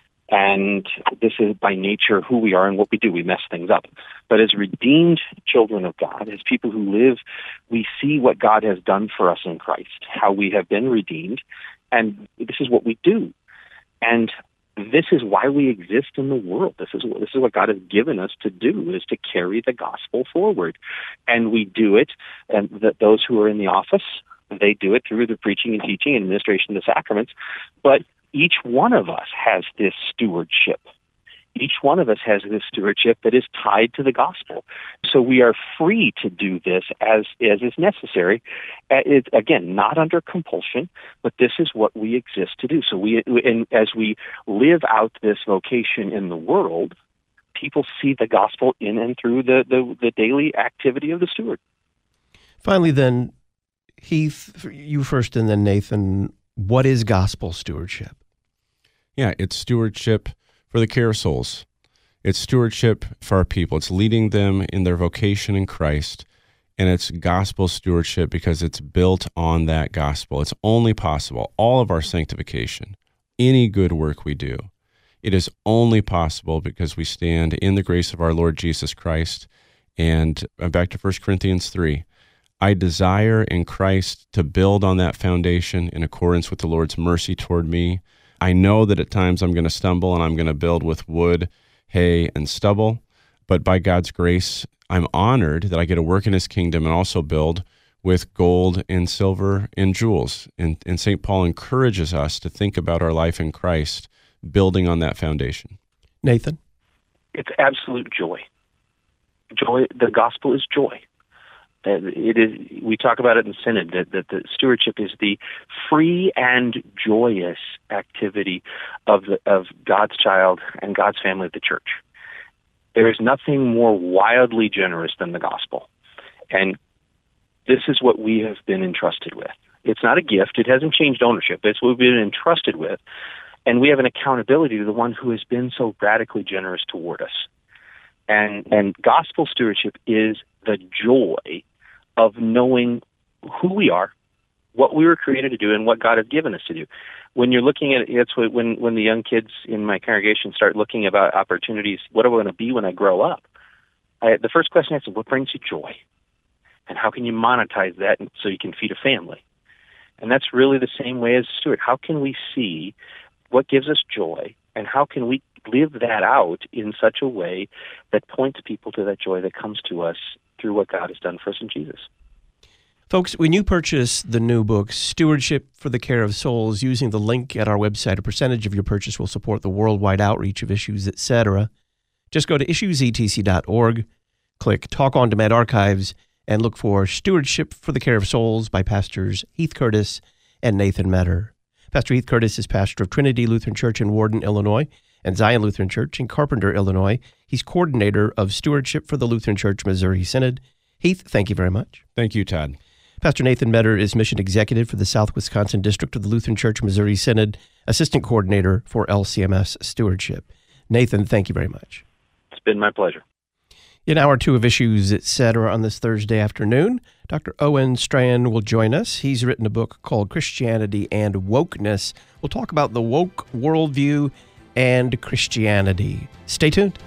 And this is by nature who we are and what we do. We mess things up. But as redeemed children of God, as people who live, we see what God has done for us in Christ, how we have been redeemed, and this is what we do. And this is why we exist in the world. This is what God has given us to do, is to carry the gospel forward. And we do it, and those who are in the office, they do it through the preaching and teaching and administration of the sacraments. But each one of us has this stewardship. Each one of us has this stewardship that is tied to the gospel. So we are free to do this as is necessary. It's, again, not under compulsion, but this is what we exist to do. So and as we live out this vocation in the world, people see the gospel in and through the daily activity of the steward. Finally, then, Heath, you first and then Nathan, what is gospel stewardship? Yeah, it's stewardship for the care of souls. It's stewardship for our people. It's leading them in their vocation in Christ, and it's gospel stewardship because it's built on that gospel. It's only possible, all of our sanctification, any good work we do, it is only possible because we stand in the grace of our Lord Jesus Christ. And back to 1 Corinthians 3, I desire in Christ to build on that foundation in accordance with the Lord's mercy toward me. I know that at times I'm going to stumble and I'm going to build with wood, hay, and stubble, but by God's grace, I'm honored that I get to work in his kingdom and also build with gold and silver and jewels. And St. Paul encourages us to think about our life in Christ, building on that foundation. Nathan? It's absolute joy. Joy. The gospel is joy. It is. We talk about it in Synod that the stewardship is the free and joyous activity of God's child and God's family of the church. There is nothing more wildly generous than the gospel, and this is what we have been entrusted with. It's not a gift; it hasn't changed ownership. It's what we've been entrusted with, and we have an accountability to the one who has been so radically generous toward us. And gospel stewardship is the joy of knowing who we are, what we were created to do, and what God has given us to do. When you're looking at it, that's when the young kids in my congregation start looking about opportunities, what am I going to be when I grow up? The first question I ask is, what brings you joy? And how can you monetize that so you can feed a family? And that's really the same way as a steward. How can we see what gives us joy, and how can we live that out in such a way that points people to that joy that comes to us through what God has done for us in Jesus? Folks, when you purchase the new book, Stewardship for the Care of Souls, using the link at our website, a percentage of your purchase will support the worldwide outreach of Issues, etc. Just go to issuesetc.org, click Talk on Demand Archives, and look for Stewardship for the Care of Souls by Pastors Heath Curtis and Nathan Metter. Pastor Heath Curtis is pastor of Trinity Lutheran Church in Warden, Illinois, and Zion Lutheran Church in Carpenter, Illinois. He's coordinator of stewardship for the Lutheran Church Missouri Synod. Heath, thank you very much. Thank you, Todd. Pastor Nathan Metter is mission executive for the South Wisconsin District of the Lutheran Church Missouri Synod, assistant coordinator for LCMS stewardship. Nathan, thank you very much. It's been my pleasure. In hour 2 of Issues, Etc. on this Thursday afternoon, Dr. Owen Strachan will join us. He's written a book called Christianity and Wokeness. We'll talk about the woke worldview and Christianity. Stay tuned.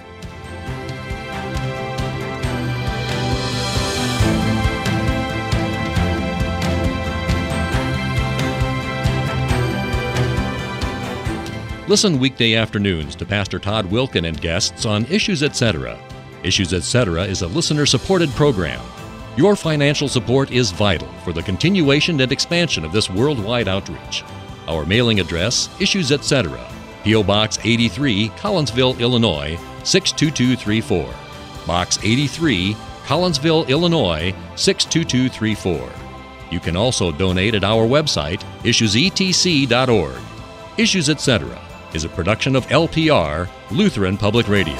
Listen weekday afternoons to Pastor Todd Wilken and guests on Issues Etc. Issues Etc. is a listener-supported program. Your financial support is vital for the continuation and expansion of this worldwide outreach. Our mailing address, Issues Etc., P.O. Box 83, Collinsville, Illinois, 62234. Box 83, Collinsville, Illinois, 62234. You can also donate at our website, issuesetc.org. Issues Etc. is a production of LPR, Lutheran Public Radio.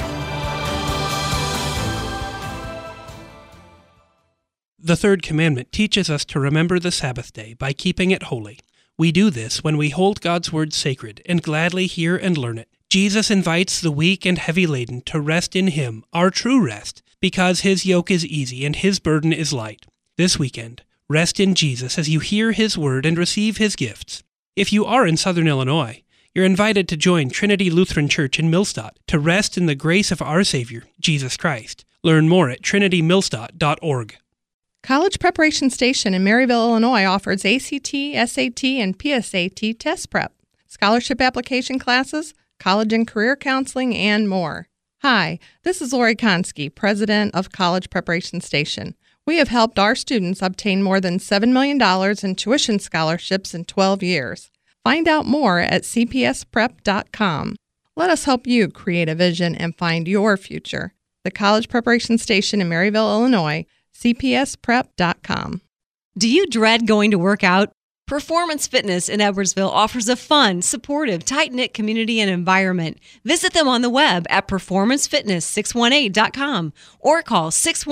The third commandment teaches us to remember the Sabbath day by keeping it holy. We do this when we hold God's word sacred and gladly hear and learn it. Jesus invites the weak and heavy laden to rest in Him, our true rest, because His yoke is easy and His burden is light. This weekend, rest in Jesus as you hear His word and receive His gifts. If you are in Southern Illinois, you're invited to join Trinity Lutheran Church in Millstadt to rest in the grace of our Savior, Jesus Christ. Learn more at trinitymillstadt.org. College Preparation Station in Maryville, Illinois offers ACT, SAT, and PSAT test prep, scholarship application classes, college and career counseling, and more. Hi, this is Lori Konski, president of College Preparation Station. We have helped our students obtain more than $7 million in tuition scholarships in 12 years. Find out more at cpsprep.com. Let us help you create a vision and find your future. The College Preparation Station in Maryville, Illinois, cpsprep.com. Do you dread going to work out? Performance Fitness in Edwardsville offers a fun, supportive, tight-knit community and environment. Visit them on the web at performancefitness618.com or call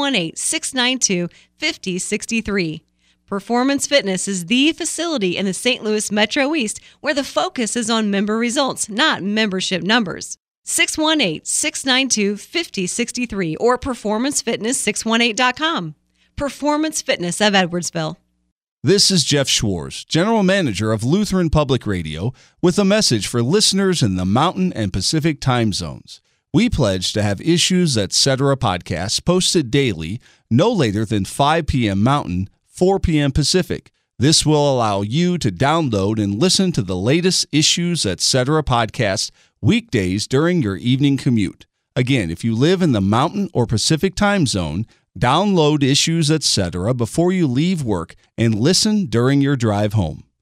618-692-5063. Performance Fitness is the facility in the St. Louis Metro East where the focus is on member results, not membership numbers. 618-692-5063 or performancefitness618.com. Performance Fitness of Edwardsville. This is Jeff Schwartz, General Manager of Lutheran Public Radio, with a message for listeners in the Mountain and Pacific time zones. We pledge to have Issues Etc. podcasts posted daily, no later than 5 p.m. Mountain, 4 p.m. Pacific. This will allow you to download and listen to the latest Issues Etc. podcasts weekdays during your evening commute. Again, if you live in the Mountain or Pacific time zone, download Issues Etc. before you leave work and listen during your drive home.